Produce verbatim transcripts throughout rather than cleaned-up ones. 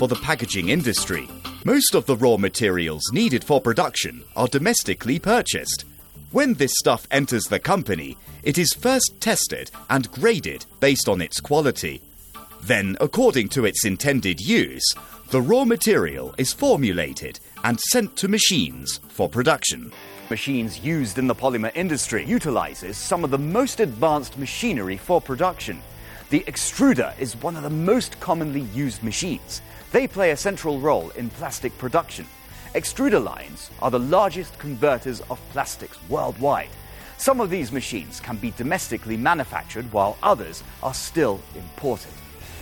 for the packaging industry. Most of the raw materials needed for production are domestically purchased. When this stuff enters the company, it is first tested and graded based on its quality. Then, according to its intended use, the raw material is formulated and sent to machines for production. Machines used in the polymer industry utilizes some of the most advanced machinery for production. The extruder is one of the most commonly used machines. They play a central role in plastic production. Extruder lines are the largest converters of plastics worldwide. Some of these machines can be domestically manufactured while others are still imported.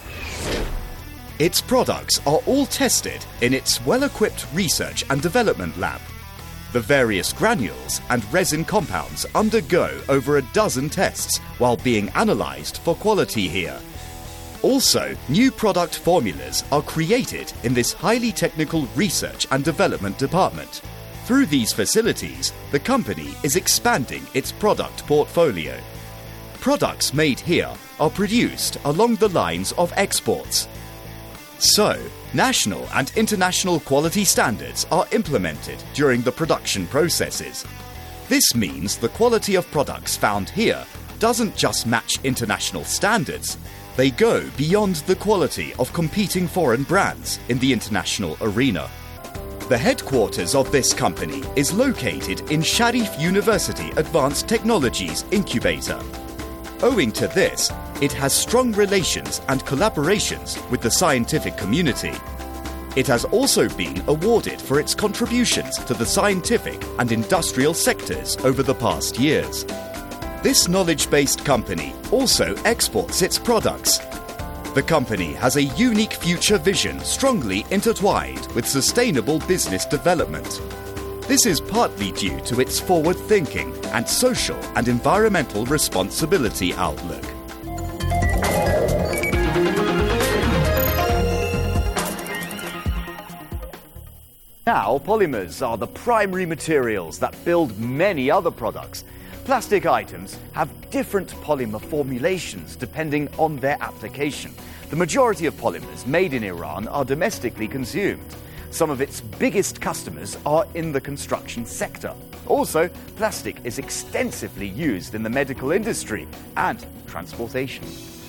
Its products are all tested in its well-equipped research and development lab. The various granules and resin compounds undergo over a dozen tests while being analyzed for quality here. Also, new product formulas are created in this highly technical research and development department. Through these facilities, the company is expanding its product portfolio. Products made here are produced along the lines of exports. So, national and international quality standards are implemented during the production processes. This means the quality of products found here doesn't just match international standards, they go beyond the quality of competing foreign brands in the international arena. The headquarters of this company is located in Sharif University Advanced Technologies Incubator. Owing to this, it has strong relations and collaborations with the scientific community. It has also been awarded for its contributions to the scientific and industrial sectors over the past years. This knowledge-based company also exports its products. The company has a unique future vision strongly intertwined with sustainable business development. This is partly due to its forward-thinking and social and environmental responsibility outlook. Now, polymers are the primary materials that build many other products. Plastic items have different polymer formulations depending on their application. The majority of polymers made in Iran are domestically consumed. Some of its biggest customers are in the construction sector. Also, plastic is extensively used in the medical industry and transportation.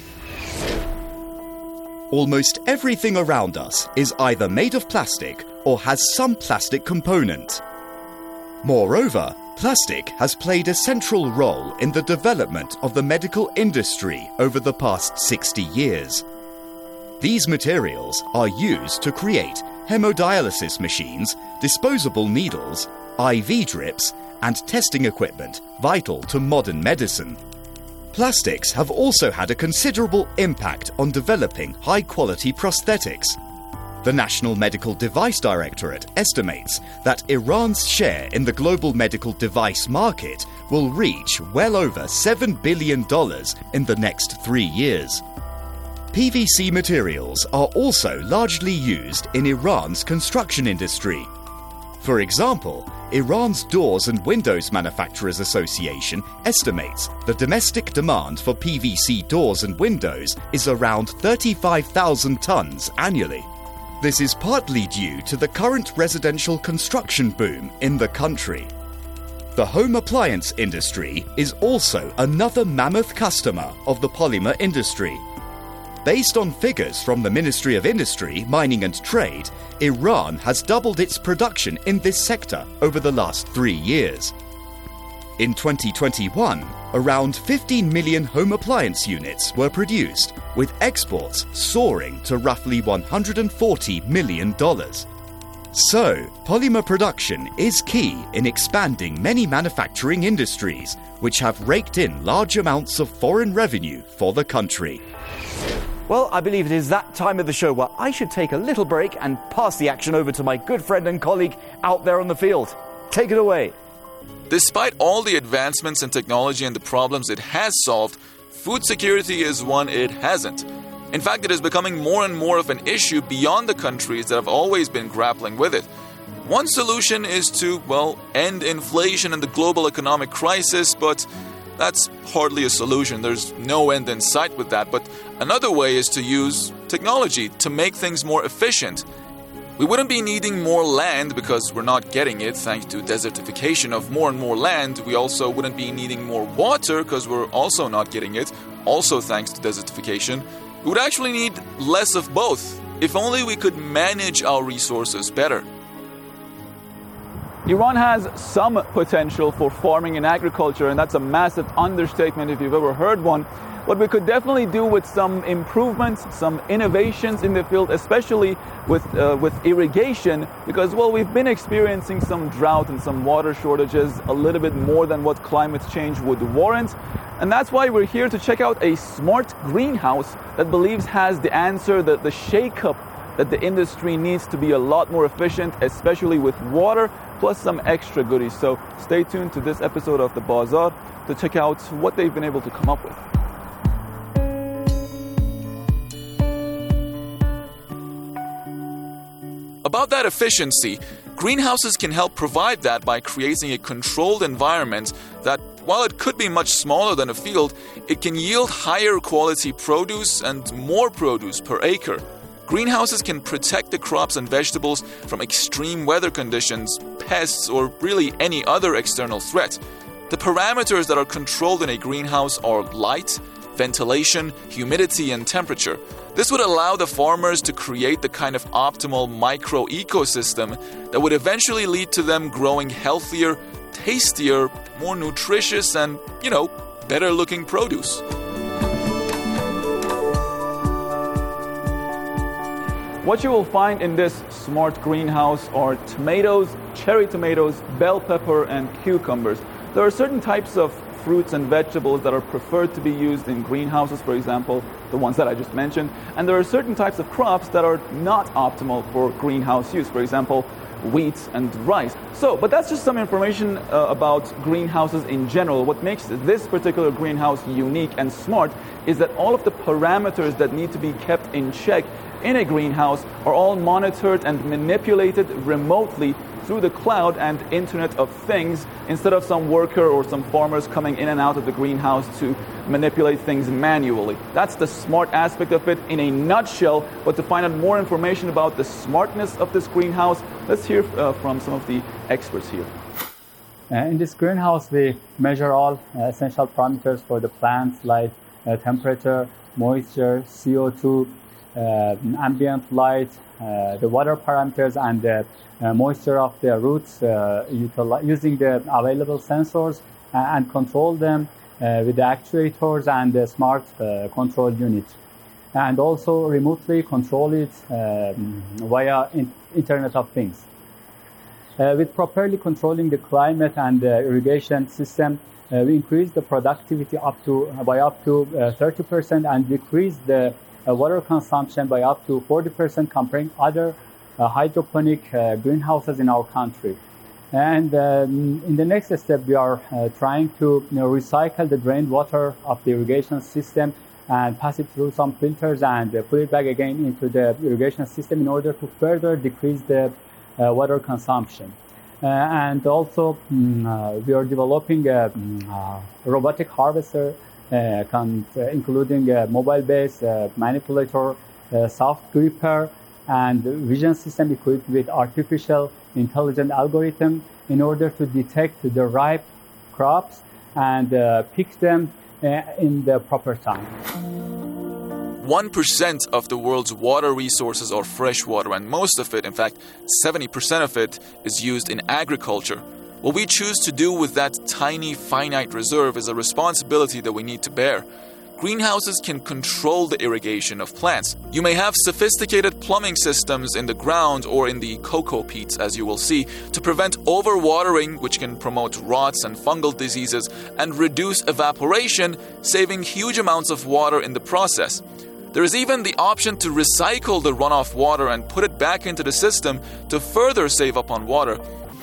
Almost everything around us is either made of plastic or has some plastic component. Moreover, plastic has played a central role in the development of the medical industry over the past sixty years. These materials are used to create hemodialysis machines, disposable needles, I V drips, and testing equipment vital to modern medicine. Plastics have also had a considerable impact on developing high-quality prosthetics. The National Medical Device Directorate estimates that Iran's share in the global medical device market will reach well over seven billion dollars in the next three years. P V C materials are also largely used in Iran's construction industry. For example, Iran's Doors and Windows Manufacturers Association estimates the domestic demand for P V C doors and windows is around thirty-five thousand tons annually. This is partly due to the current residential construction boom in the country. The home appliance industry is also another mammoth customer of the polymer industry. Based on figures from the Ministry of Industry, Mining and Trade, Iran has doubled its production in this sector over the last three years. In twenty twenty-one, around fifteen million home appliance units were produced, with exports soaring to roughly one hundred forty million dollars. So, polymer production is key in expanding many manufacturing industries, which have raked in large amounts of foreign revenue for the country. Well, I believe it is that time of the show where I should take a little break and pass the action over to my good friend and colleague out there on the field. Take it away. Despite all the advancements in technology and the problems it has solved, food security is one it hasn't. In fact, it is becoming more and more of an issue beyond the countries that have always been grappling with it. One solution is to, well, end inflation and the global economic crisis, but that's hardly a solution. There's no end in sight with that. But another way is to use technology to make things more efficient. We wouldn't be needing more land because we're not getting it thanks to desertification of more and more land. We also wouldn't be needing more water because we're also not getting it, also thanks to desertification. We would actually need less of both, if only we could manage our resources better. Iran has some potential for farming and agriculture, and that's a massive understatement if you've ever heard one. What we could definitely do with some improvements, some innovations in the field, especially with uh, with irrigation, because, well, we've been experiencing some drought and some water shortages a little bit more than what climate change would warrant. And that's why we're here to check out a smart greenhouse that believes has the answer, the, the shake-up that the industry needs to be a lot more efficient, especially with water, plus some extra goodies. So stay tuned to this episode of The Bazaar to check out what they've been able to come up with. About that efficiency, greenhouses can help provide that by creating a controlled environment that, while it could be much smaller than a field, it can yield higher quality produce and more produce per acre. Greenhouses can protect the crops and vegetables from extreme weather conditions, pests, or really any other external threat. The parameters that are controlled in a greenhouse are light, ventilation, humidity, and temperature. This would allow the farmers to create the kind of optimal micro-ecosystem that would eventually lead to them growing healthier, tastier, more nutritious, and, you know, better-looking produce. What you will find in this smart greenhouse are tomatoes, cherry tomatoes, bell pepper, and cucumbers. There are certain types of fruits and vegetables that are preferred to be used in greenhouses, for example, the ones that I just mentioned. And there are certain types of crops that are not optimal for greenhouse use, for example, wheat and rice. So, but that's just some information uh, about greenhouses in general. What makes this particular greenhouse unique and smart is that all of the parameters that need to be kept in check in a greenhouse are all monitored and manipulated remotely through the cloud and Internet of Things, instead of some worker or some farmers coming in and out of the greenhouse to manipulate things manually. That's the smart aspect of it in a nutshell. But to find out more information about the smartness of this greenhouse, let's hear uh, from some of the experts here. Uh, in this greenhouse, we measure all uh, essential parameters for the plants, like uh, temperature, moisture, C O two, uh, ambient light, uh, the water parameters, and the uh, moisture of the roots, uh, utili- using the available sensors uh, and control them uh, with the actuators and the smart uh, control unit. And also remotely control it uh, via in- Internet of Things. Uh, with properly controlling the climate and the irrigation system, uh, we increase the productivity up to uh, by up to uh, thirty percent and decrease the uh, water consumption by up to forty percent comparing other uh, hydroponic uh, greenhouses in our country. And um, in the next step, we are uh, trying to you know, recycle the drained water of the irrigation system and pass it through some filters and uh, put it back again into the irrigation system in order to further decrease the uh, water consumption. Uh, and also, um, uh, we are developing a um, uh, robotic harvester, uh, con- uh, including a mobile-based uh, manipulator, uh, soft gripper, and vision system equipped with artificial intelligent algorithm in order to detect the ripe crops and uh, pick them uh, in the proper time. one percent of the world's water resources are fresh water, and most of it, in fact, seventy percent of it, is used in agriculture. What we choose to do with that tiny, finite reserve is a responsibility that we need to bear. Greenhouses can control the irrigation of plants. You may have sophisticated plumbing systems in the ground or in the cocoa peats, as you will see, to prevent overwatering, which can promote rots and fungal diseases, and reduce evaporation, saving huge amounts of water in the process. There is even the option to recycle the runoff water and put it back into the system to further save up on water.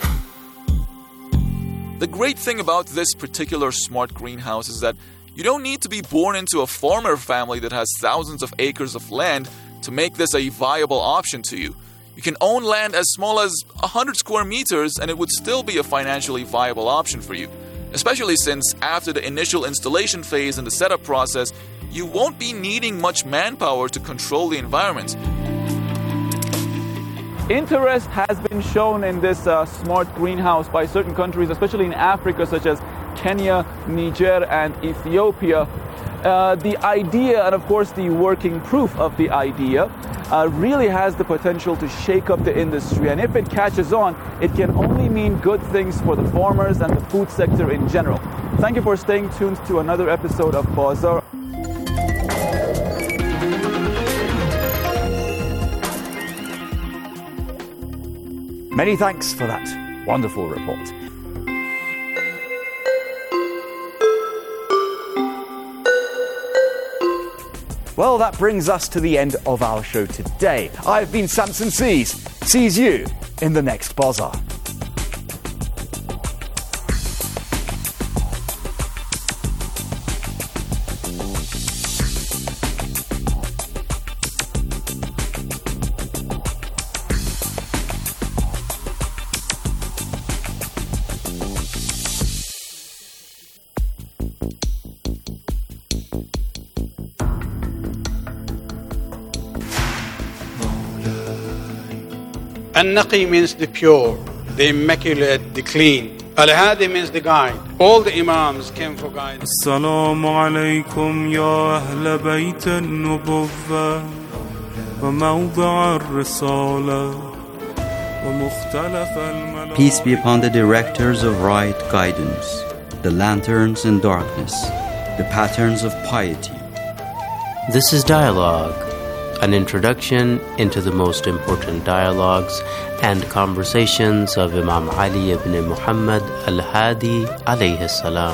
The great thing about this particular smart greenhouse is that you don't need to be born into a farmer family that has thousands of acres of land to make this a viable option to you. You can own land as small as one hundred square meters and it would still be a financially viable option for you, especially since after the initial installation phase and the setup process, you won't be needing much manpower to control the environment. Interest has been shown in this uh, smart greenhouse by certain countries, especially in Africa, such as Kenya, Niger, and Ethiopia. Uh, the idea, and of course the working proof of the idea, uh, really has the potential to shake up the industry. And if it catches on, it can only mean good things for the farmers and the food sector in general. Thank you for staying tuned to another episode of Bazaar. Many thanks for that wonderful report. Well, that brings us to the end of our show today. I've been Samson Sees. Sees you in the next Bazaar. An-Naqi means the pure, the immaculate, the clean. Al-Hadi means the guide. All the Imams came for guidance. Assalamu alaykum ya ahl bayt an-nubuwwah wa mawdi' ar-risalah wa mukhtalaf al-malak. Peace be upon the directors of right guidance, the lanterns in darkness, the patterns of piety. This is Dialogue, an introduction into the most important dialogues and conversations of Imam Ali ibn Muhammad al-Hadi alayhi salam.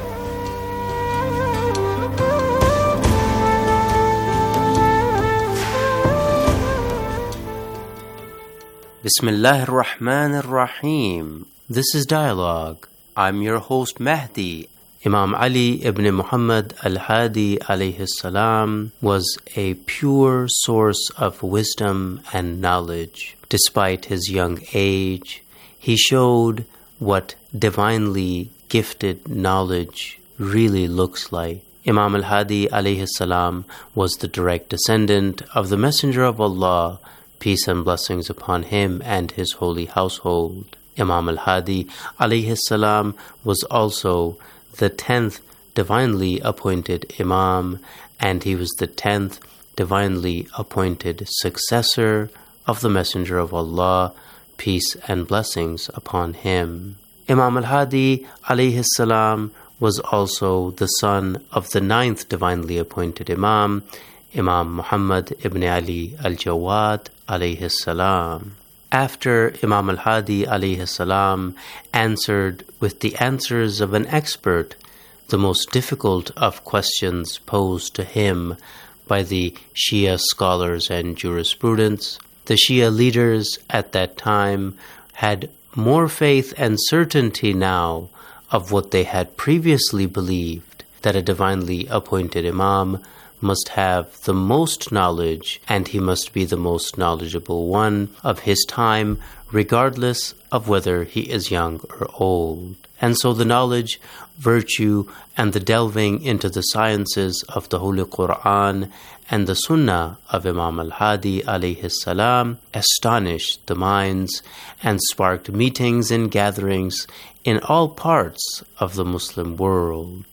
Bismillah ar-Rahman ar-Rahim. This is Dialogue. I'm your host Mahdi. Imam Ali ibn Muhammad al-Hadi alayhi salam was a pure source of wisdom and knowledge. Despite his young age, he showed what divinely gifted knowledge really looks like. Imam al-Hadi alayhi salam was the direct descendant of the Messenger of Allah, peace and blessings upon him and his holy household. Imam al-Hadi alayhi salam was also the tenth divinely appointed Imam, and he was the tenth divinely appointed successor of the Messenger of Allah, peace and blessings upon him. Imam al-Hadi alayhi salam was also the son of the ninth divinely appointed Imam, Imam Muhammad ibn Ali al-Jawad alayhi salam. After Imam al-Hadi alayhi salam answered with the answers of an expert the most difficult of questions posed to him by the Shia scholars and jurisprudents, the Shia leaders at that time had more faith and certainty now of what they had previously believed, that a divinely appointed Imam must have the most knowledge, and he must be the most knowledgeable one of his time, regardless of whether he is young or old. And so the knowledge, virtue, and the delving into the sciences of the Holy Quran and the Sunnah of Imam al-Hadi alayhi salam astonished the minds and sparked meetings and gatherings in all parts of the Muslim world.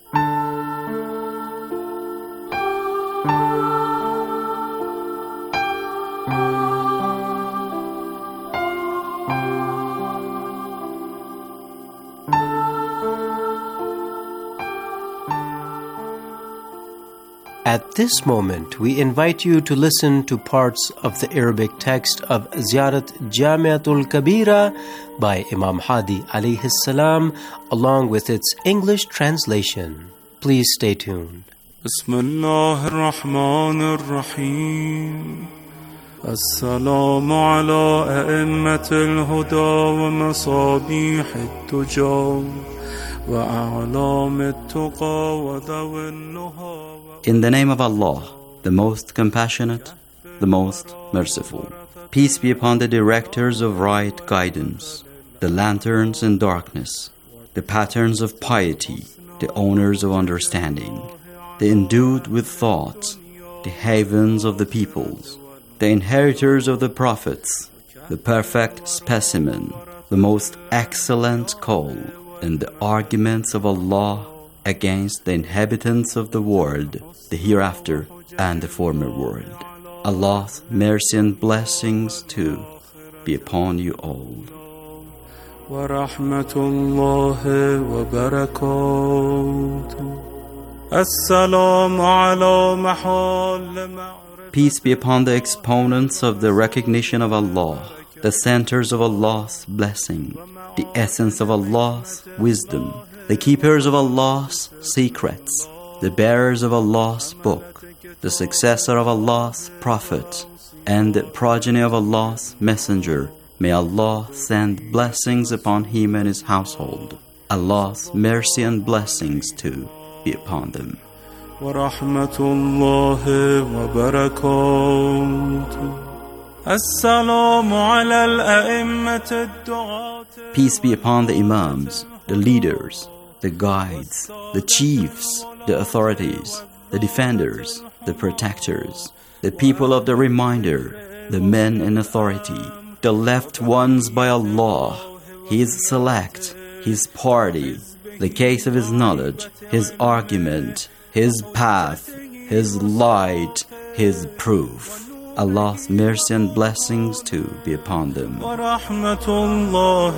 At this moment, we invite you to listen to parts of the Arabic text of Ziyarat Jamiatul Kabira by Imam Hadi alayhi salam, along with its English translation. Please stay tuned. Bismillah ar-Rahman ar-Rahim. Assalamu ala a'immat al-huda wa masabih al-tuja wa a'lam al-tuqa wa dhaw al-nuha. In the name of Allah, the most compassionate, the most merciful. Peace be upon the directors of right guidance, the lanterns in darkness, the patterns of piety, the owners of understanding, the endued with thought, the havens of the peoples, the inheritors of the prophets, the perfect specimen, the most excellent call, and the arguments of Allah against the inhabitants of the world, the hereafter and the former world. Allah's mercy and blessings too be upon you all. ورحمة الله وبركاته. السلام على محال. Peace be upon the exponents of the recognition of Allah, the centers of Allah's blessing, the essence of Allah's wisdom, the keepers of Allah's secrets, the bearers of Allah's book, the successor of Allah's prophet, and the progeny of Allah's messenger. May Allah send blessings upon him and his household. Allah's mercy and blessings too be upon them. ورحمة الله وبركاته. السلام على الأئمة الدعاة. Peace be upon the imams, the leaders, the guides, the chiefs, the authorities, the defenders, the protectors, the people of the reminder, the men in authority, the left ones by Allah, His select, His party, the case of His knowledge, His argument, His path, His light, His proof. Allah's mercy and blessings too be upon them. ورحمة الله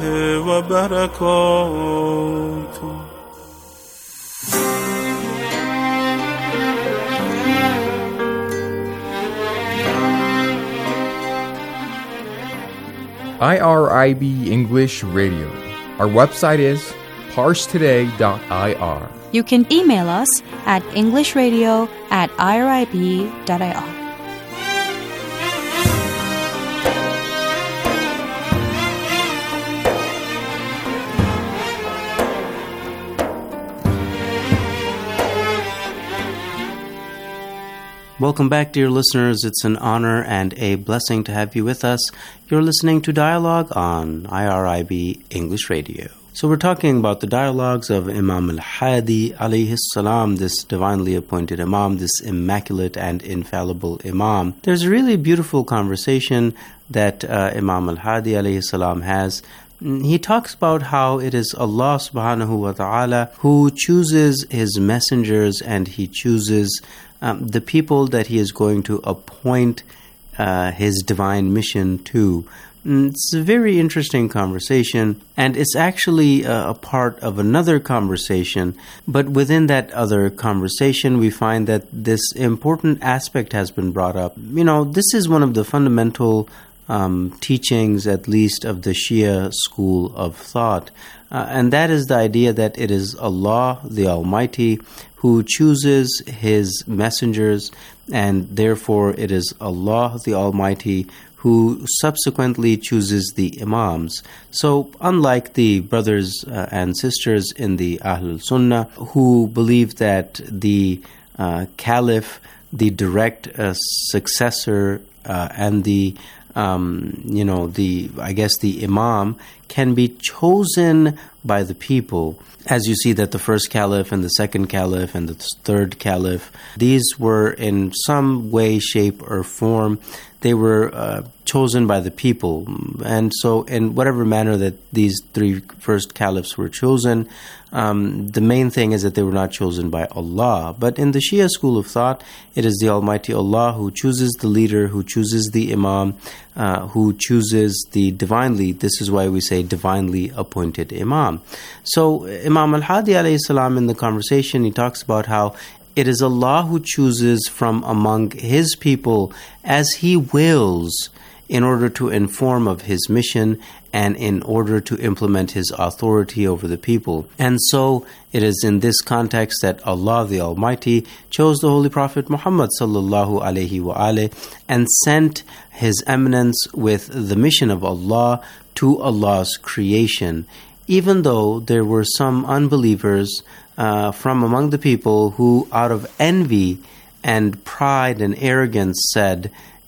وبركاته. I R I B English Radio. Our website is parse today dot I R. You can email us at englishradio at I R I B dot I R. Welcome back, dear listeners. It's an honor and a blessing to have you with us. You're listening to Dialogue on I R I B English Radio. So we're talking about the dialogues of Imam al-Hadi alayhi salam, this divinely appointed Imam, this immaculate and infallible Imam. There's a really beautiful conversation that uh, Imam al-Hadi alayhi salam has. He talks about how it is Allah subhanahu wa ta'ala who chooses His messengers and He chooses um, the people that He is going to appoint uh, His divine mission to. It's a very interesting conversation, and it's actually a, a part of another conversation. But within that other conversation, we find that this important aspect has been brought up. You know, this is one of the fundamental um, teachings, at least, of the Shia school of thought. Uh, and that is the idea that it is Allah, the Almighty, who chooses His messengers, and therefore it is Allah, the Almighty, who subsequently chooses the imams. So unlike the brothers uh, and sisters in the Ahlul Sunnah who believe that the uh, caliph, the direct uh, successor uh, and the um, you know the I guess the imam can be chosen by the people. As you see that the first caliph and the second caliph and the third caliph, these were in some way, shape, or form, they were uh, chosen by the people. And so in whatever manner that these three first caliphs were chosen, um, the main thing is that they were not chosen by Allah. But in the Shia school of thought, it is the Almighty Allah who chooses the leader, who chooses the imam, uh, who chooses the divinely, this is why we say divinely appointed imam. So Imam al-Hadi alayhi salam in the conversation, he talks about how it is Allah who chooses from among His people as He wills in order to inform of His mission and in order to implement His authority over the people. And so it is in this context that Allah the Almighty chose the Holy Prophet Muhammad sallallahu alaihi wa alaihi and sent His eminence with the mission of Allah to Allah's creation, even though there were some unbelievers uh, from among the people who, out of envy and pride and arrogance, said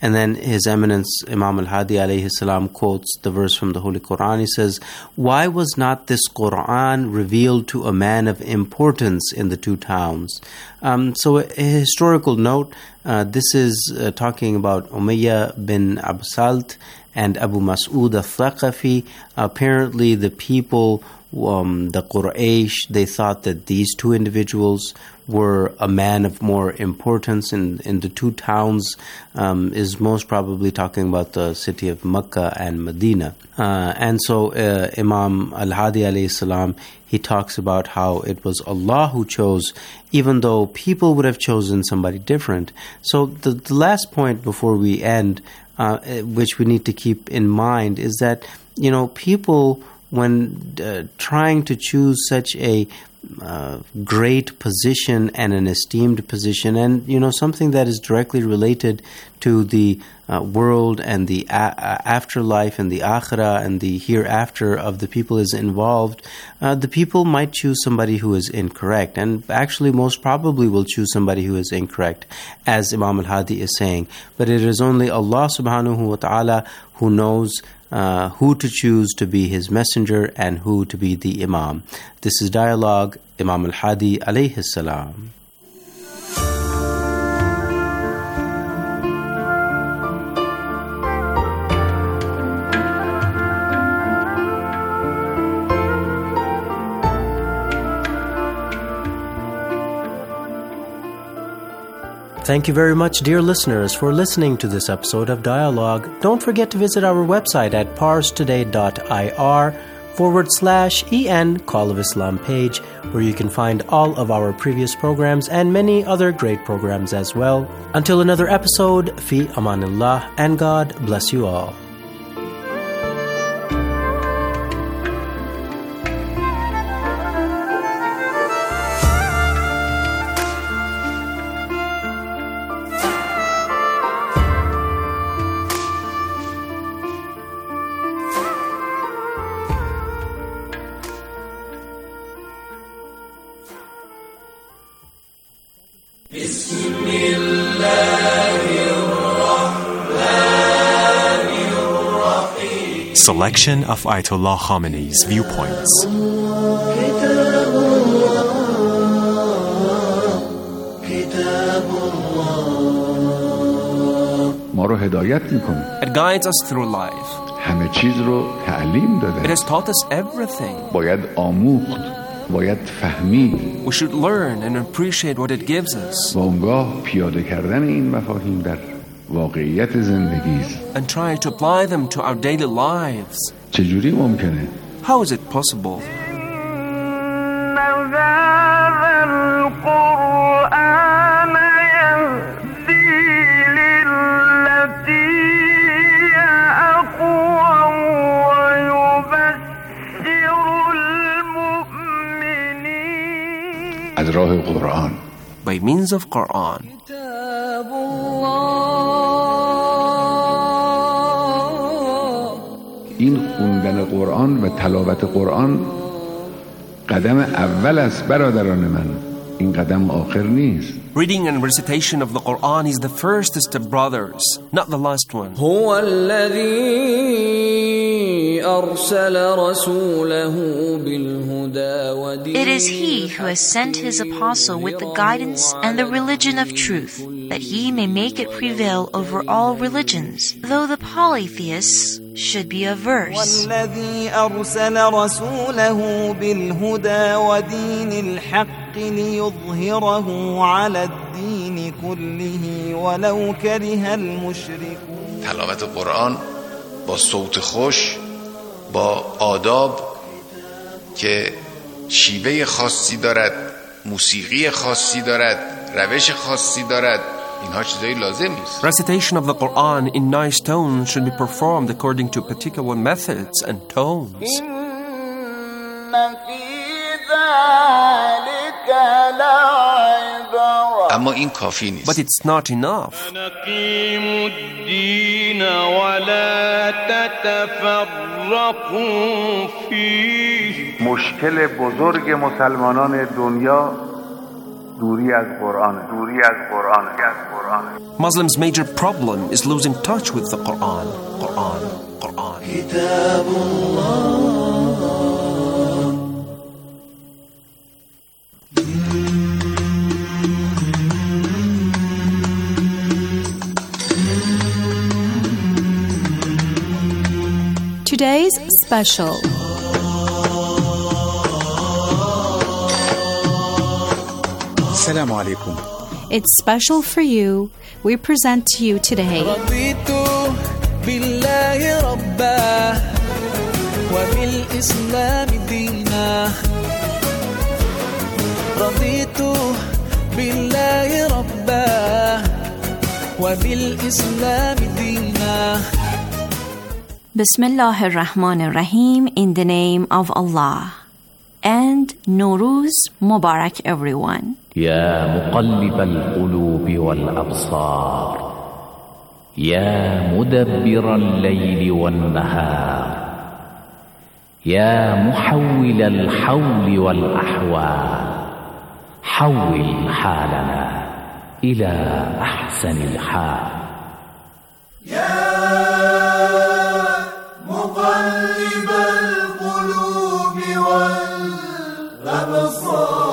And then His Eminence Imam al-Hadi alayhi salam quotes the verse from the Holy Quran. He says, "Why was not this Quran revealed to a man of importance in the two towns?" Um, so a, a historical note, uh, this is uh, talking about Umayyah bin Absalt and Abu Mas'ud al-Thaqafi. Apparently the people, um, the Quraysh, they thought that these two individuals were a man of more importance in, in the two towns, um, is most probably talking about the city of Mecca and Medina. Uh, and so uh, Imam al-Hadi alayhi salam, he talks about how it was Allah who chose, even though people would have chosen somebody different. So the, the last point before we end, uh, which we need to keep in mind, is that, you know, people, when uh, trying to choose such a Uh, great position and an esteemed position, and you know, something that is directly related to the uh, world and the a- afterlife and the akhirah and the hereafter of the people is involved, uh, the people might choose somebody who is incorrect, and actually most probably will choose somebody who is incorrect, as Imam al-Hadi is saying. But it is only Allah subhanahu wa ta'ala who knows Uh, who to choose to be His messenger and who to be the Imam. This is Dialogue, Imam al-Hadi alayhi salam. Thank you very much, dear listeners, for listening to this episode of Dialogue. Don't forget to visit our website at parstoday.ir forward slash en Call of Islam page, where you can find all of our previous programs and many other great programs as well. Until another episode, fi amanillah, and God bless you all. Selection of Ayatollah Khamenei's viewpoints. ما رو هدایت میکنه. It guides us through life. همه چیز رو تعلیم داده. It has taught us everything. باید آموخت. باید فهمید. We should learn and appreciate what it gives us. و اونگاه پیاده کردن این مفاهیم در واقعیت زندگی است. And try to apply them to our daily lives. چجوری ممکنه؟ How is it possible? از راه قرآن. By means of Quran. این خوندن قرآن و تلاوت قرآن قدم اول است برادران من. این قدم آخر نیست. Reading and recitation of the Quran is the first step, brothers, not the last one. هو الذي أرسل رسوله بالهدى ودين. It is He who has sent His apostle with the guidance and the religion of truth, that He may make it prevail over all religions, though the polytheists should be averse. والذي أرسل رسوله بالهدى ودين الحق ليظهره على الدين كله ولو كره المشركون. تلاوت قرآن با صوت خوش، با آداب که شیوه خاصی دارد، موسیقی خاصی دارد، روش خاصی دارد، اینها چیزایی لازم نیست. Recitation of the Quran in nice tones should be performed according to particular methods and tones. اما این کافی نیست. But it's not enough. نقيم الدين ولا تتفرقوا فيه. مشکل بزرگ مسلمانان دنیا دوری از قرآن دوری از قرآن از قرآن Muslims' major problem is losing touch with the Quran. Quran. Quran. كتاب الله. Today's special. Assalamu alaikum. It's special for you. We present to you today. رضيت بالله ربا وبالإسلام دينا رضيت بالله ربا وبالإسلام دينا Bismillah ar-Rahman ar-Rahim, in the name of Allah. And Nowruz Mubarak, everyone. يا مقلب القلوب والأبصار يا مدبر الليل والنهار يا محول الحول والأحوال حول حالنا إلى أحسن الحال يا مقلب القلوب والأبصار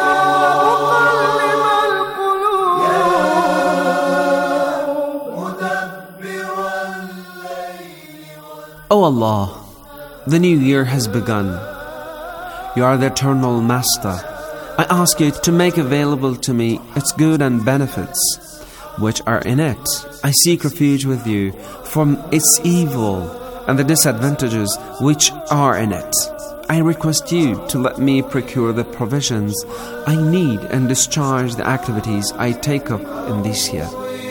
O Allah, the new year has begun. You are the eternal Master. I ask you to make available to me its good and benefits which are in it. I seek refuge with you from its evil and the disadvantages which are in it. I request you to let me procure the provisions I need and discharge the activities I take up in this year.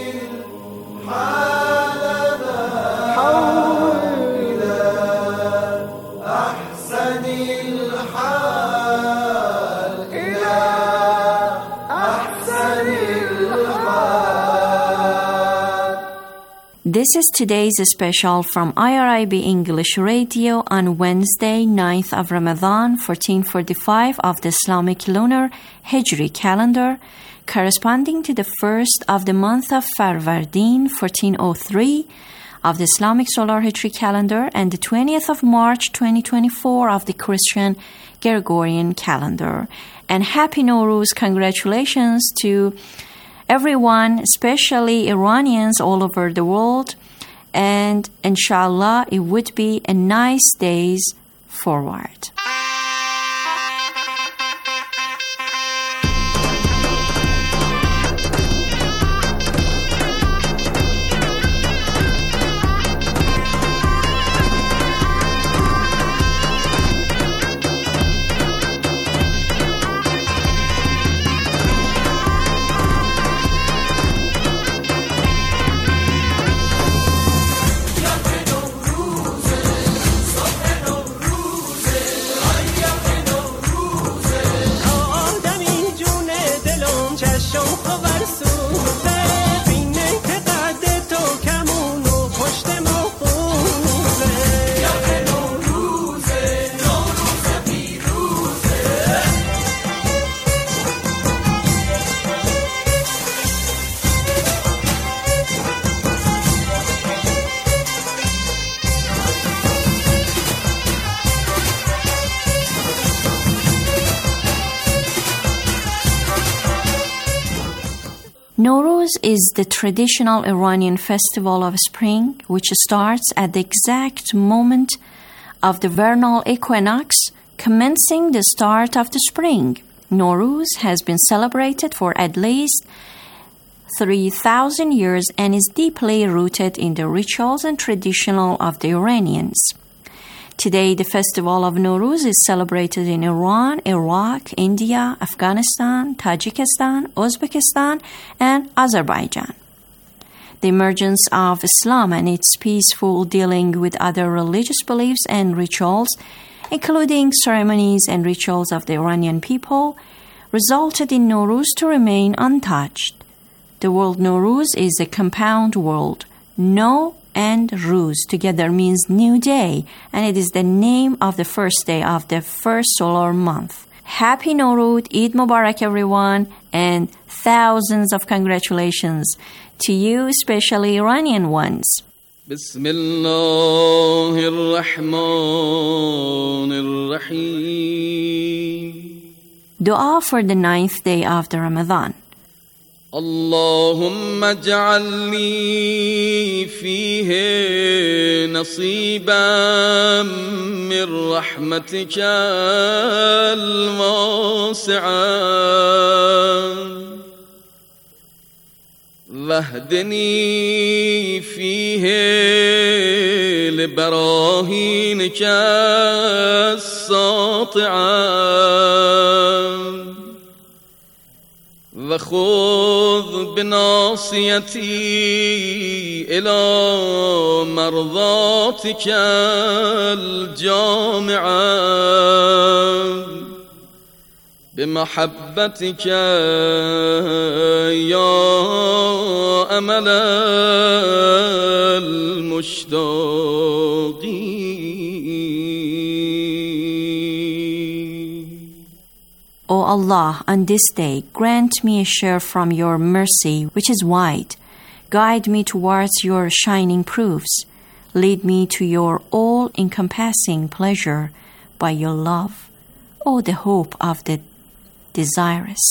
This is today's special from I R I B English Radio on Wednesday, ninth of Ramadan, fourteen forty-five of the Islamic lunar Hijri calendar, corresponding to the first of the month of Farvardin, fourteen oh three of the Islamic solar Hijri calendar, and the twentieth of March, twenty twenty-four of the Christian Gregorian calendar. And Happy Nowruz, congratulations to everyone, especially Iranians all over the world, and inshallah it would be a nice days forward. Nowruz is the traditional Iranian festival of spring, which starts at the exact moment of the vernal equinox, commencing the start of the spring. Nowruz has been celebrated for at least three thousand years and is deeply rooted in the rituals and traditional of the Iranians. Today, the festival of Nowruz is celebrated in Iran, Iraq, India, Afghanistan, Tajikistan, Uzbekistan, and Azerbaijan. The emergence of Islam and its peaceful dealing with other religious beliefs and rituals, including ceremonies and rituals of the Iranian people, resulted in Nowruz to remain untouched. The word Nowruz is a compound word. No and Ruz together means new day, and it is the name of the first day of the first solar month. Happy Nowruz, Eid Mubarak everyone, and thousands of congratulations to you, especially Iranian ones. بسم الله الرحمن الرحيم. Dua for the ninth day of the Ramadan. اللهم اجعل لي فيه نصيبا من رحمتك الواسعة واهدني فيه لبراهينك الساطعة وخذ بناصيتي إلى مرضاتك الجامعة بمحبتك يا أمل المشتاقين. O Allah, on this day, grant me a share from your mercy, which is wide. Guide me towards your shining proofs. Lead me to your all-encompassing pleasure by your love. O the hope of the desirous.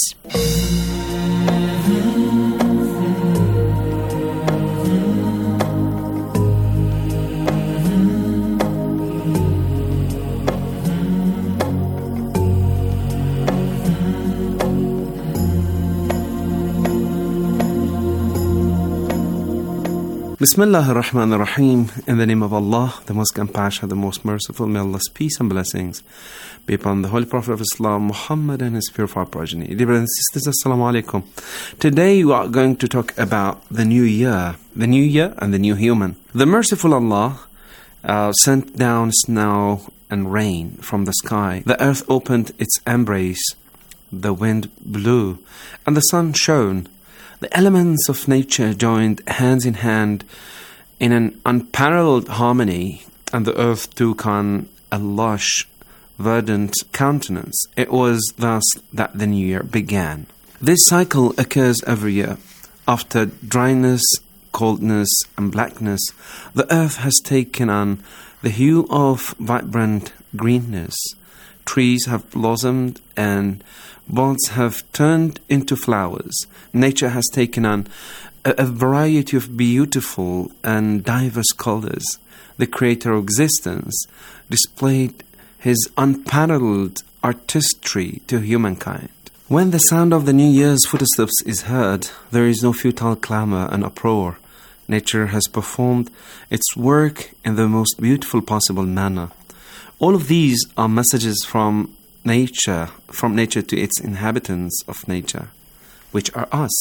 Bismillah ar-Rahman ar-Rahim. In the name of Allah, the most compassionate, the most merciful, may Allah's peace and blessings be upon the Holy Prophet of Islam, Muhammad, and his purified progeny. Dear brothers and sisters, Assalamu alaikum. Today we are going to talk about the new year, the new year and the new human. The merciful Allah uh, sent down snow and rain from the sky. The earth opened its embrace. The wind blew and the sun shone. The elements of nature joined hands in hand in an unparalleled harmony, and the earth took on a lush, verdant countenance. It was thus that the new year began. This cycle occurs every year. After dryness, coldness, and blackness, the earth has taken on the hue of vibrant greenness. Trees have blossomed and buds have turned into flowers. Nature has taken on a, a variety of beautiful and diverse colors. The creator of existence displayed his unparalleled artistry to humankind. When the sound of the New Year's footsteps is heard, there is no futile clamor and uproar. Nature has performed its work in the most beautiful possible manner. All of these are messages from nature, from nature to its inhabitants of nature, which are us.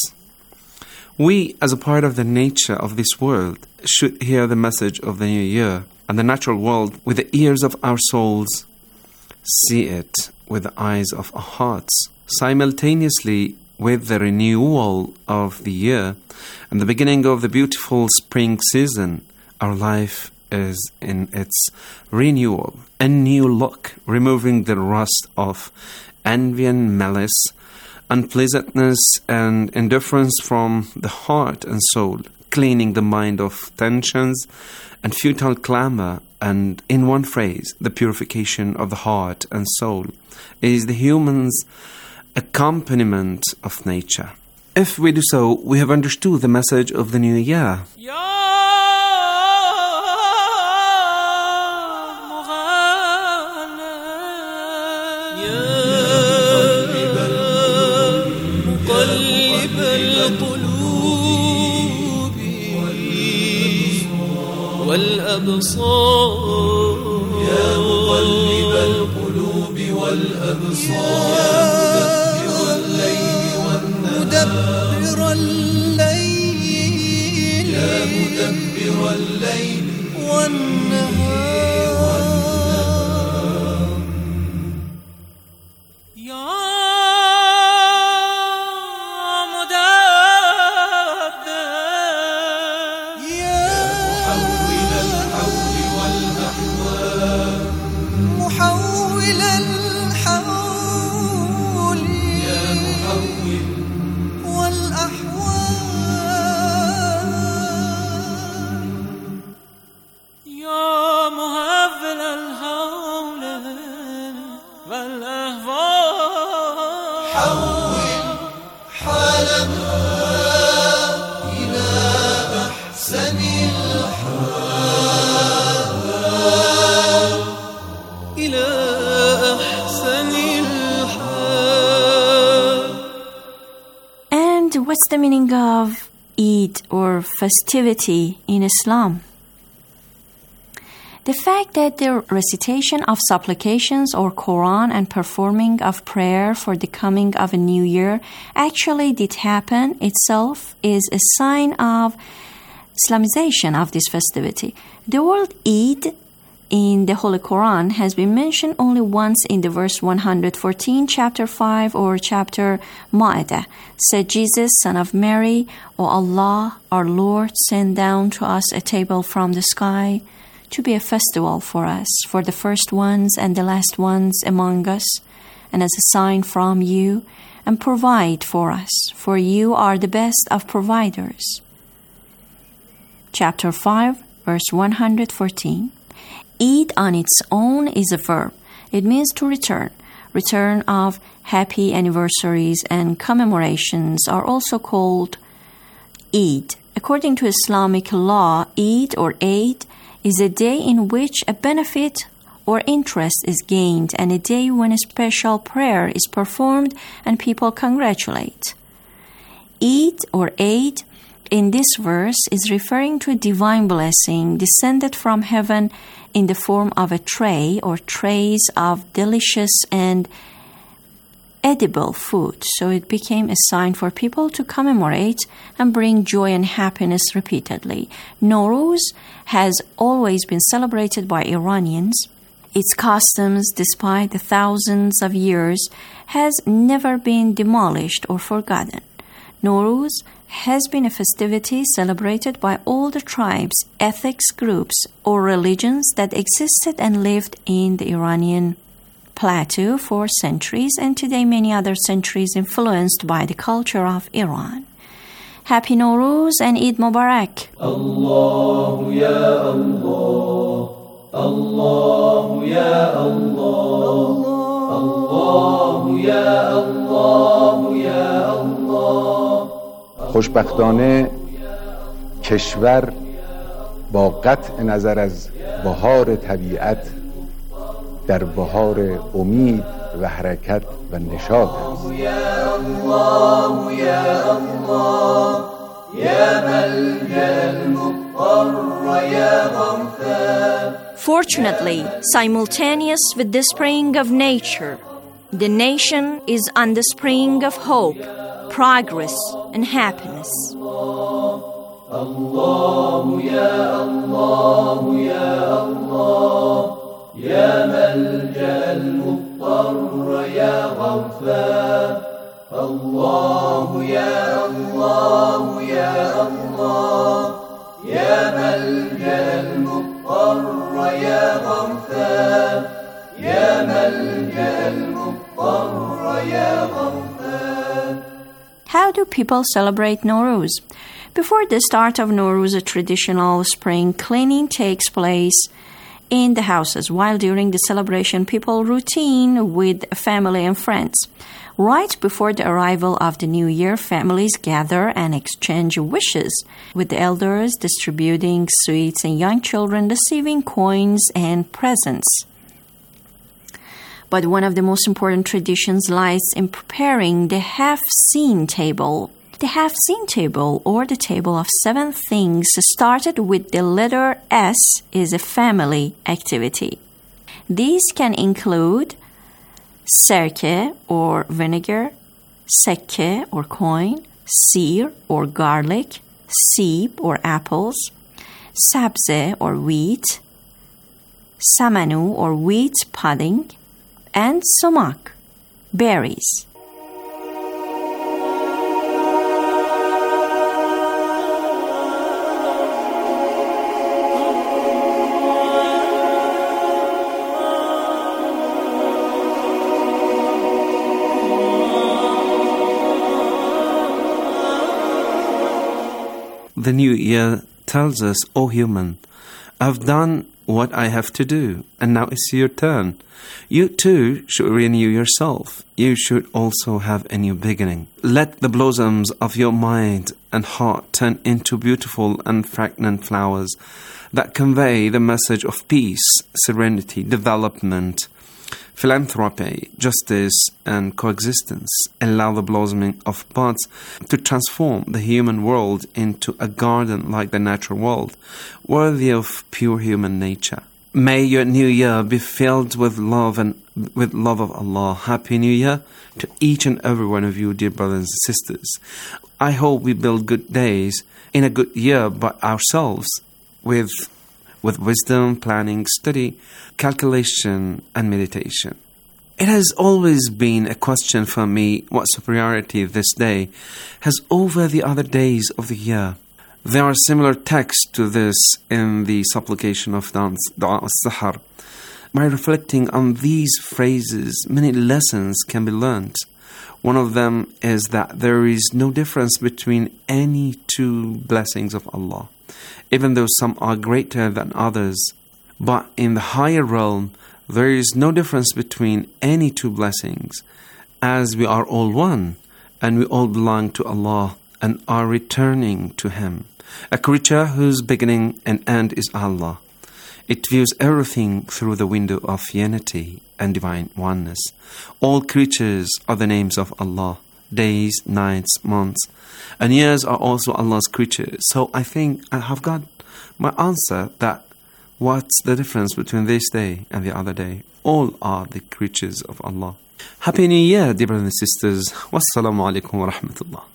We, as a part of the nature of this world, should hear the message of the new year and the natural world with the ears of our souls, see it with the eyes of our hearts. Simultaneously with the renewal of the year and the beginning of the beautiful spring season, our life is in its renewal, a new look, removing the rust of envy and malice, unpleasantness and indifference from the heart and soul, cleaning the mind of tensions and futile clamor, and in one phrase, the purification of the heart and soul is the human's accompaniment of nature. If we do so, we have understood the message of the new year. والأبصار يا مقلب القلوب والأبصار مدبر الليل يا مدبر الليل والنهار يا محول الحول the meaning of Eid or festivity in Islam? The fact that the recitation of supplications or Quran and performing of prayer for the coming of a new year actually did happen itself is a sign of Islamization of this festivity. The word Eid in the Holy Quran has been mentioned only once in the verse one hundred fourteen, chapter five or chapter Ma'idah. Said Jesus, son of Mary, O Allah, our Lord, send down to us a table from the sky to be a festival for us, for the first ones and the last ones among us, and as a sign from you, and provide for us, for you are the best of providers. Chapter five, verse one hundred fourteen. Eid on its own is a verb. It means to return. Return of happy anniversaries and commemorations are also called Eid. According to Islamic law, Eid or Eid is a day in which a benefit or interest is gained and a day when a special prayer is performed and people congratulate. Eid or Eid in this verse is referring to a divine blessing descended from heaven in the form of a tray or trays of delicious and edible food. So it became a sign for people to commemorate and bring joy and happiness repeatedly. Nowruz has always been celebrated by Iranians. Its customs, despite the thousands of years, has never been demolished or forgotten. Nowruz has been a festivity celebrated by all the tribes, ethnic groups, or religions that existed and lived in the Iranian plateau for centuries, and today many other centuries influenced by the culture of Iran. Happy Nowruz and Eid Mubarak. Allah ya Allah, Allah ya Allah, Allah ya Allah ya Allah. خوشبختانه کشور با قطع نظر از بهار طبیعت در بهار امید و حرکت و نشاط است. Fortunately, simultaneous with the spring of nature, the nation is on the spring of hope, progress, and happiness. Allah ya Allah ya Allah يا ملجأ المضطر يا غفار الله يا الله يا الله يا ملجأ المضطر يا غفار يا ملجأ المضطر يا غفار. How do people celebrate Nowruz? Before the start of Nowruz, a traditional spring cleaning takes place in the houses, while during the celebration people routine with family and friends. Right before the arrival of the new year, families gather and exchange wishes, with the elders distributing sweets and young children receiving coins and presents. But one of the most important traditions lies in preparing the half-seen table. The half-seen table, or the table of seven things, started with the letter S, is a family activity. These can include serke, or vinegar, sekke, or coin, seer, or garlic, seeb, or apples, sabze, or wheat, samanu, or wheat pudding, and sumak, berries. The new year tells us, O human, I've done what I have to do, and now it's your turn. You too should renew yourself. You should also have a new beginning. Let the blossoms of your mind and heart turn into beautiful and fragrant flowers that convey the message of peace, serenity, development, philanthropy, justice, and coexistence allow the blossoming of buds to transform the human world into a garden like the natural world, worthy of pure human nature. May your new year be filled with love and with love of Allah. Happy New Year to each and every one of you, dear brothers and sisters. I hope we build good days in a good year by ourselves with with wisdom, planning, study, calculation, and meditation. It has always been a question for me what superiority this day has over the other days of the year. There are similar texts to this in the supplication of Du'a al-Sahar. By reflecting on these phrases, many lessons can be learned. One of them is that there is no difference between any two blessings of Allah, even though some are greater than others. But in the higher realm, there is no difference between any two blessings, as we are all one, and we all belong to Allah and are returning to Him, a creature whose beginning and end is Allah. It views everything through the window of unity and divine oneness. All creatures are the names of Allah. Days, nights, months, and years are also Allah's creatures. So I think I have got my answer that what's the difference between this day and the other day? All are the creatures of Allah. Happy New Year, dear brothers and sisters. Wassalamu alaikum wa rahmatullah.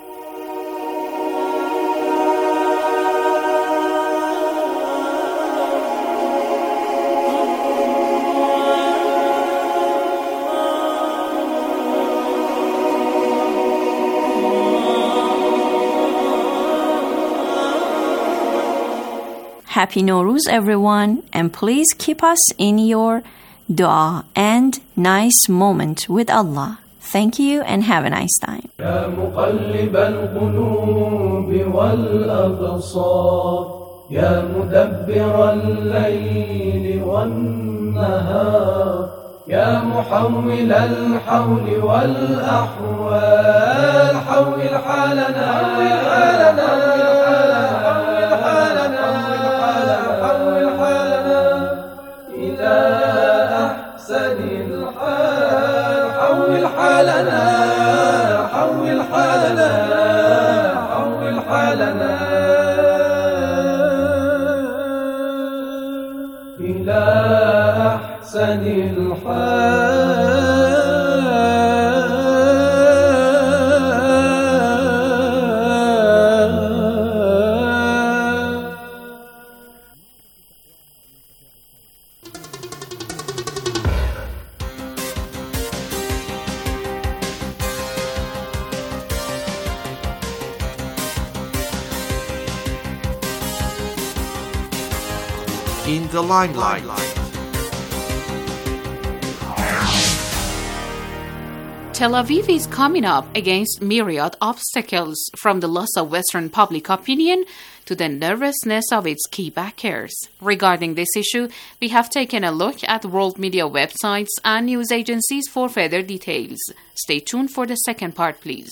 Happy Nowruz, everyone, and please keep us in your dua and nice moment with Allah. Thank you and have a nice time. يا مقلب القلوب والأبصار يا مدبر الليل والنهار يا محول الحول والأحوال حول حالنا حالنا حول حالنا حول حالنا إلى أحسن الحال In the limelight. Tel Aviv is coming up against myriad obstacles, from the loss of Western public opinion to the nervousness of its key backers. Regarding this issue, we have taken a look at world media websites and news agencies for further details. Stay tuned for the second part, please.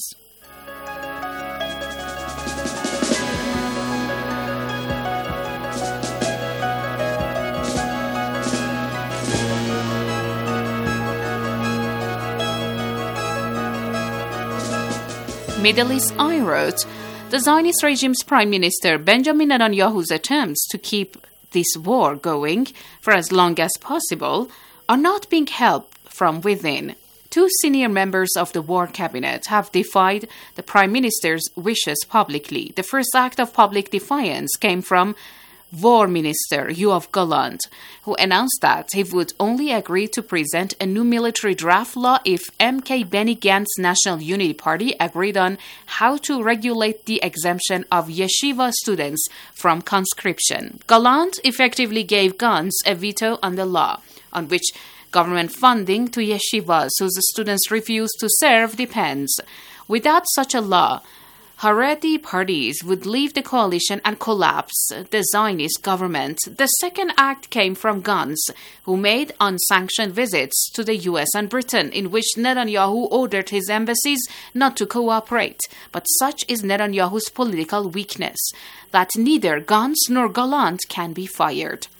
Middle East Eye wrote, the Zionist regime's Prime Minister Benjamin Netanyahu's attempts to keep this war going for as long as possible are not being helped from within. Two senior members of the war cabinet have defied the Prime Minister's wishes publicly. The first act of public defiance came from War Minister Yoav Gallant, who announced that he would only agree to present a new military draft law if M K Benny Gantz's National Unity Party agreed on how to regulate the exemption of yeshiva students from conscription. Gallant effectively gave Gantz a veto on the law, on which government funding to yeshivas whose students refuse to serve depends. Without such a law, Haredi parties would leave the coalition and collapse the Zionist government. The second act came from Gantz, who made unsanctioned visits to the U S and Britain, in which Netanyahu ordered his embassies not to cooperate. But such is Netanyahu's political weakness, that neither Gantz nor Gallant can be fired.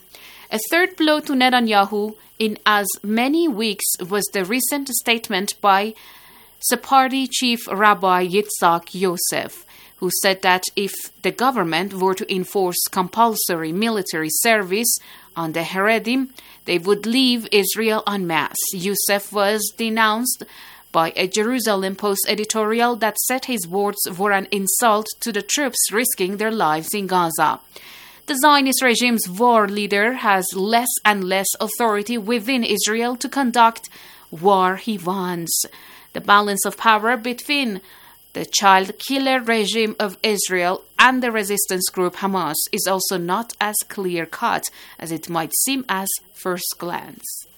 A third blow to Netanyahu in as many weeks was the recent statement by Sephardi Chief Rabbi Yitzhak Yosef, who said that if the government were to enforce compulsory military service on the Haredim, they would leave Israel en masse. Yosef was denounced by a Jerusalem Post editorial that said his words were an insult to the troops risking their lives in Gaza. The Zionist regime's war leader has less and less authority within Israel to conduct war he wants. The balance of power between the child killer regime of Israel and the resistance group Hamas is also not as clear-cut as it might seem at first glance.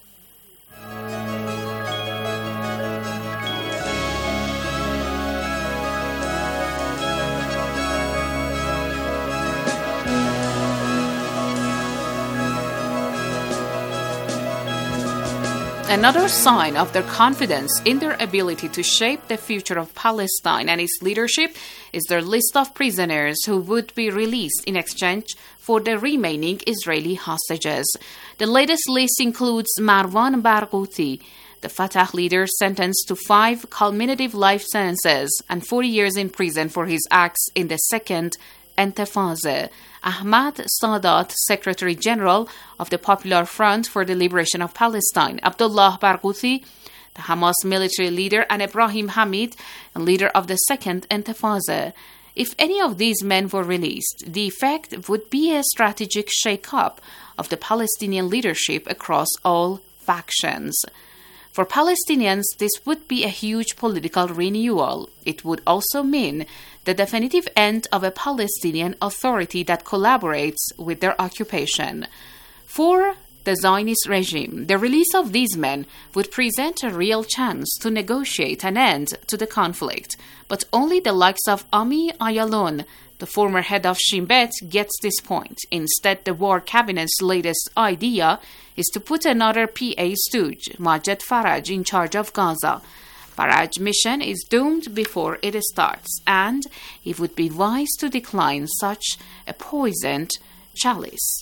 Another sign of their confidence in their ability to shape the future of Palestine and its leadership is their list of prisoners who would be released in exchange for the remaining Israeli hostages. The latest list includes Marwan Barghouti, the Fatah leader sentenced to five cumulative life sentences and forty years in prison for his acts in the Second Intifada. Ahmad Sadat, Secretary General of the Popular Front for the Liberation of Palestine, Abdullah Barghouti, the Hamas military leader, and Ibrahim Hamid, leader of the Second Intifada. If any of these men were released, the effect would be a strategic shake-up of the Palestinian leadership across all factions. For Palestinians, this would be a huge political renewal. It would also mean the definitive end of a Palestinian authority that collaborates with their occupation. For the Zionist regime, the release of these men would present a real chance to negotiate an end to the conflict. But only the likes of Ami Ayalon, the former head of Shin Bet, gets this point. Instead, the war cabinet's latest idea is to put another P A stooge, Majed Faraj, in charge of Gaza. Faraj's mission is doomed before it starts, and it would be wise to decline such a poisoned chalice.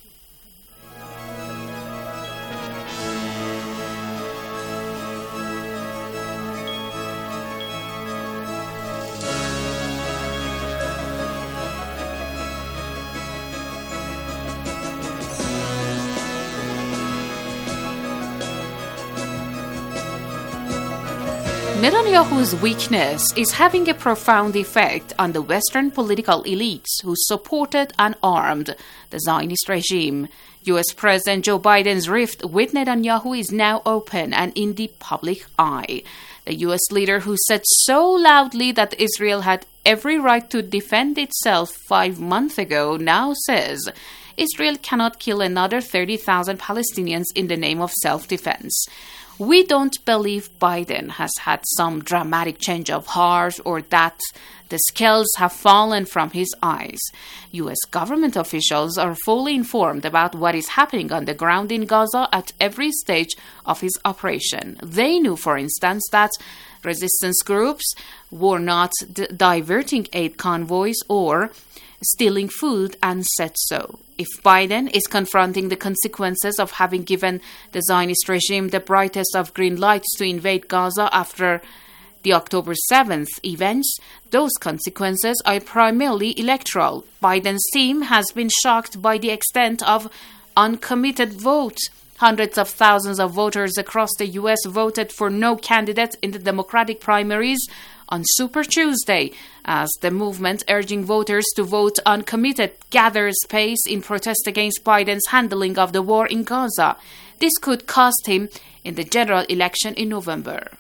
Netanyahu's weakness is having a profound effect on the Western political elites who supported and armed the Zionist regime. U S President Joe Biden's rift with Netanyahu is now open and in the public eye. The U S leader, who said so loudly that Israel had every right to defend itself five months ago, now says Israel cannot kill another thirty thousand Palestinians in the name of self-defense. We don't believe Biden has had some dramatic change of heart or that the scales have fallen from his eyes. U S government officials are fully informed about what is happening on the ground in Gaza at every stage of his operation. They knew, for instance, that resistance groups were not d- diverting aid convoys or stealing food, and said so. If Biden is confronting the consequences of having given the Zionist regime the brightest of green lights to invade Gaza after the October seventh events, those consequences are primarily electoral. Biden's team has been shocked by the extent of uncommitted vote. Hundreds of thousands of voters across the U S voted for no candidate in the Democratic primaries on Super Tuesday, as the movement urging voters to vote uncommitted gathers pace in protest against Biden's handling of the war in Gaza. This could cost him in the general election in November.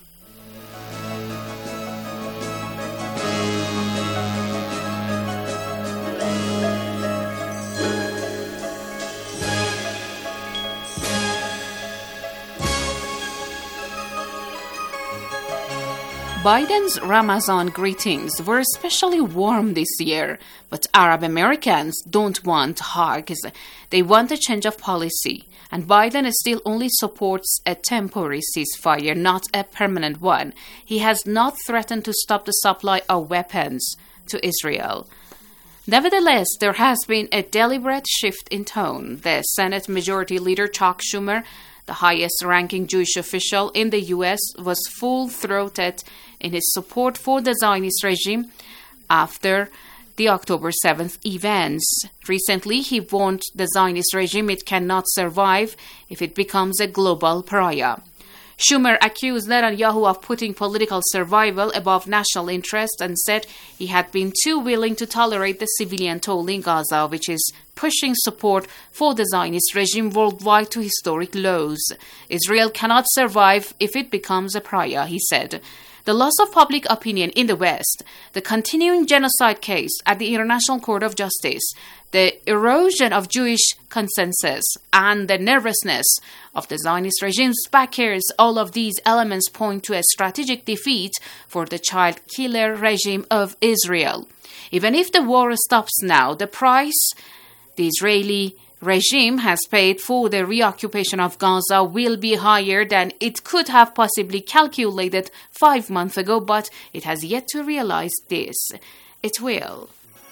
Biden's Ramazan greetings were especially warm this year, but Arab Americans don't want hugs. They want a change of policy, and Biden still only supports a temporary ceasefire, not a permanent one. He has not threatened to stop the supply of weapons to Israel. Nevertheless, there has been a deliberate shift in tone. The Senate Majority Leader Chuck Schumer, the highest-ranking Jewish official in the U S, was full-throated in his support for the Zionist regime after the October seventh events. Recently, he warned the Zionist regime it cannot survive if it becomes a global pariah. Schumer accused Netanyahu of putting political survival above national interest and said he had been too willing to tolerate the civilian toll in Gaza, which is pushing support for the Zionist regime worldwide to historic lows. Israel cannot survive if it becomes a pariah, he said. The loss of public opinion in the West, the continuing genocide case at the International Court of Justice, the erosion of Jewish consensus, and the nervousness of the Zionist regime's backers, all of these elements point to a strategic defeat for the child killer regime of Israel. Even if the war stops now, the price the Israeli regime has paid for the reoccupation of Gaza will be higher than it could have possibly calculated five months ago, but it has yet to realize this. It will.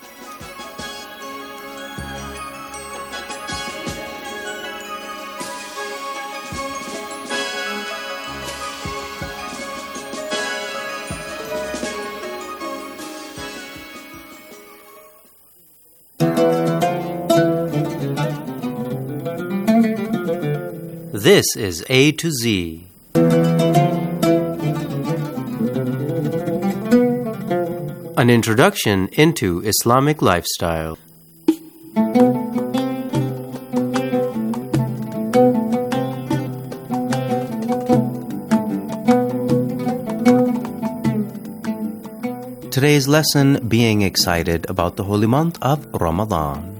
This is A to Z. An introduction into Islamic lifestyle. Today's lesson, being excited about the holy month of Ramadan.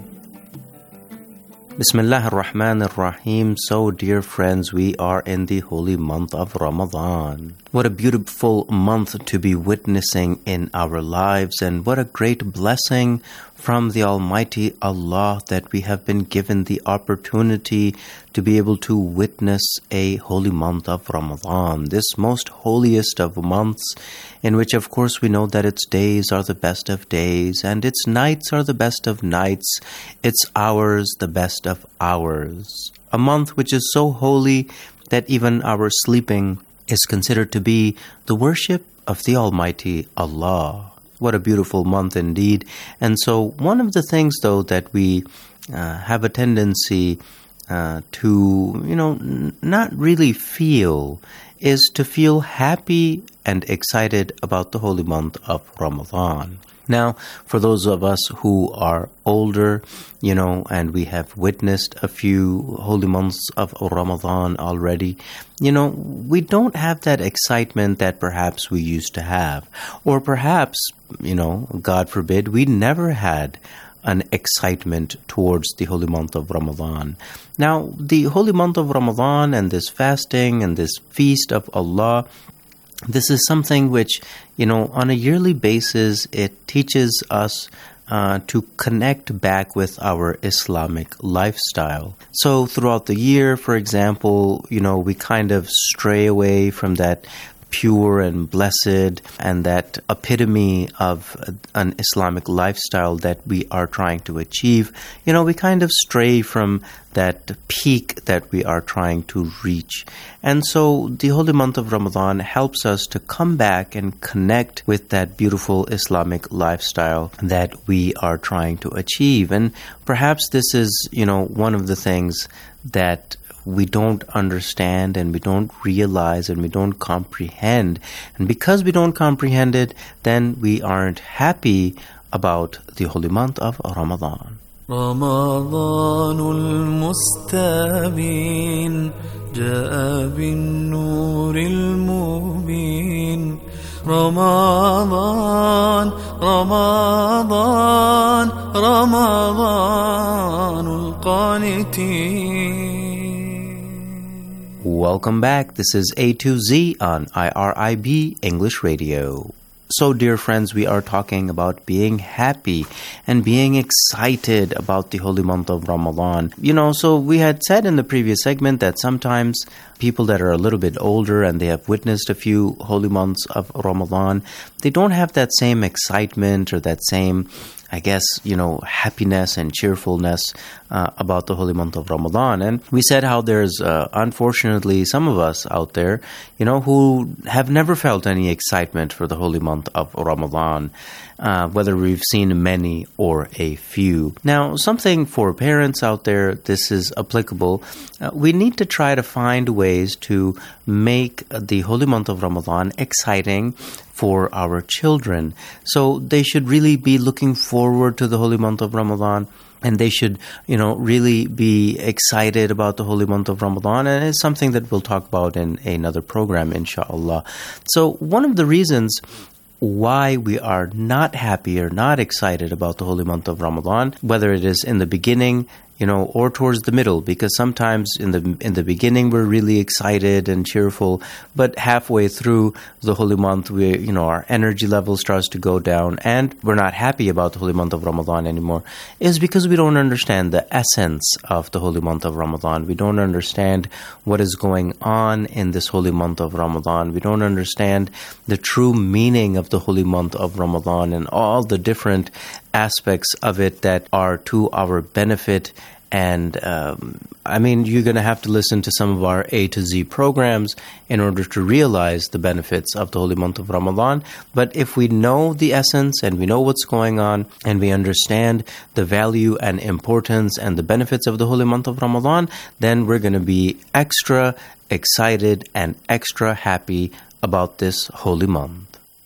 Bismillah ar-Rahman ar-Rahim. So, dear friends, we are in the holy month of Ramadan. What a beautiful month to be witnessing in our lives, and what a great blessing from the Almighty Allah that we have been given the opportunity to be able to witness a holy month of Ramadan, this most holiest of months, in which of course we know that its days are the best of days, and its nights are the best of nights, its hours the best of hours. A month which is so holy that even our sleeping is considered to be the worship of the Almighty Allah. What a beautiful month indeed. And so one of the things, though, that we uh, have a tendency uh, to, you know, n- not really feel is to feel happy and excited about the holy month of Ramadan. Now, for those of us who are older, you know, and we have witnessed a few holy months of Ramadan already, you know, we don't have that excitement that perhaps we used to have. Or perhaps, you know, God forbid, we never had an excitement towards the holy month of Ramadan. Now, the holy month of Ramadan and this fasting and this feast of Allah, this is something which, you know, on a yearly basis, it teaches us uh, to connect back with our Islamic lifestyle. So throughout the year, for example, you know, we kind of stray away from that pure and blessed and that epitome of an Islamic lifestyle that we are trying to achieve. You know, we kind of stray from that peak that we are trying to reach. And so the holy month of Ramadan helps us to come back and connect with that beautiful Islamic lifestyle that we are trying to achieve. And perhaps this is, you know, one of the things that we don't understand and we don't realize and we don't comprehend. And because we don't comprehend it, then we aren't happy about the holy month of Ramadan. رمضان المستبين جاء بالنور المبين رمضان رمضان رمضان القانتين. Welcome back. This is A to Z on I R I B English Radio. So, dear friends, we are talking about being happy and being excited about the holy month of Ramadan. You know, so we had said in the previous segment that sometimes people that are a little bit older and they have witnessed a few holy months of Ramadan, they don't have that same excitement or that same I guess, you know, happiness and cheerfulness uh, about the holy month of Ramadan. And we said how there's, uh, unfortunately, some of us out there, you know, who have never felt any excitement for the holy month of Ramadan, uh, whether we've seen many or a few. Now, something for parents out there, this is applicable. Uh, we need to try to find ways to make the holy month of Ramadan exciting for our children. So they should really be looking forward to the holy month of Ramadan, and they should, you know, really be excited about the holy month of Ramadan. And it's something that we'll talk about in another program, inshallah. So one of the reasons why we are not happy or not excited about the holy month of Ramadan, whether it is in the beginning, you know, or towards the middle, because sometimes in the in the beginning we're really excited and cheerful, but halfway through the holy month, we, you know, our energy level starts to go down, and we're not happy about the holy month of Ramadan anymore, is because we don't understand the essence of the holy month of Ramadan. We don't understand what is going on in this holy month of Ramadan. We don't understand the true meaning of the holy month of Ramadan and all the different aspects of it that are to our benefit. And um, I mean, you're going to have to listen to some of our A to Z programs in order to realize the benefits of the holy month of Ramadan. But if we know the essence and we know what's going on and we understand the value and importance and the benefits of the holy month of Ramadan, then we're going to be extra excited and extra happy about this holy month.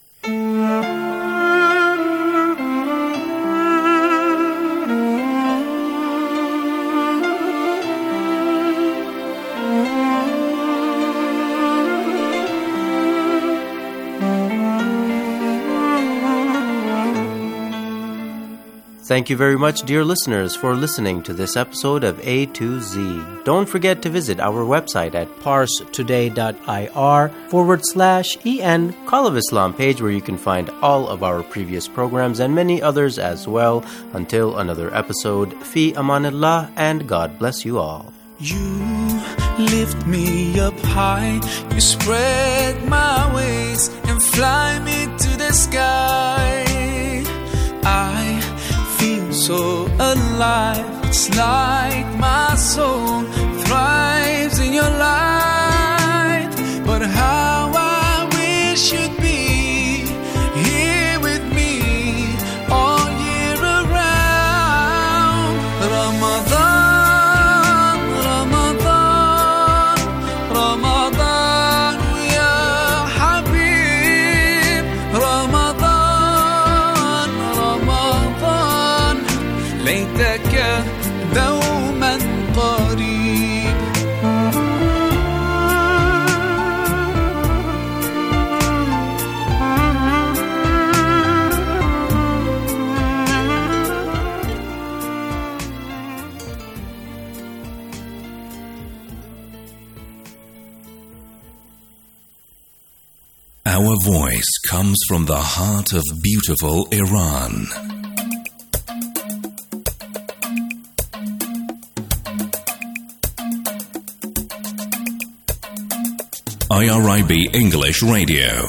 Thank you very much, dear listeners, for listening to this episode of A to Z. Don't forget to visit our website at parstoday.ir forward slash en Call of Islam page, where you can find all of our previous programs and many others as well. Until another episode, Fi Amanillah, and God bless you all. You lift me up high, you spread my wings and fly me to the sky. I feel so alive, it's like my soul thrives in your light. But how I wish you'd be here with me all year around. Ramadan, Ramadan, Ramadan, ya Habib. Ramadan, Ramadan, ليتك دوما قريب. Our voice comes from the heart of beautiful Iran. I R I B English Radio.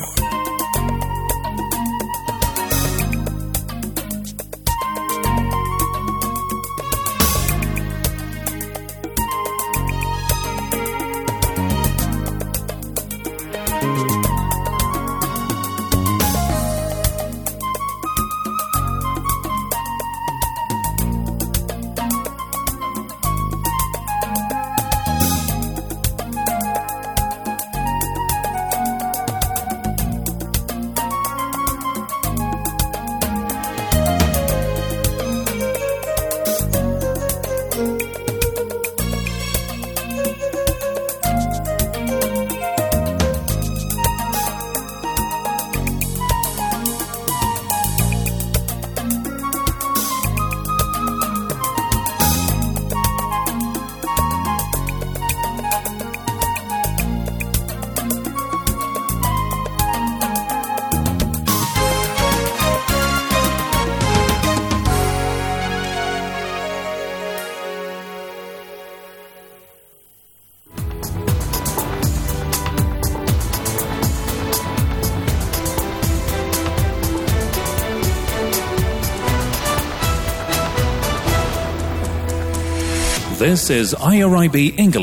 This is I R I B English.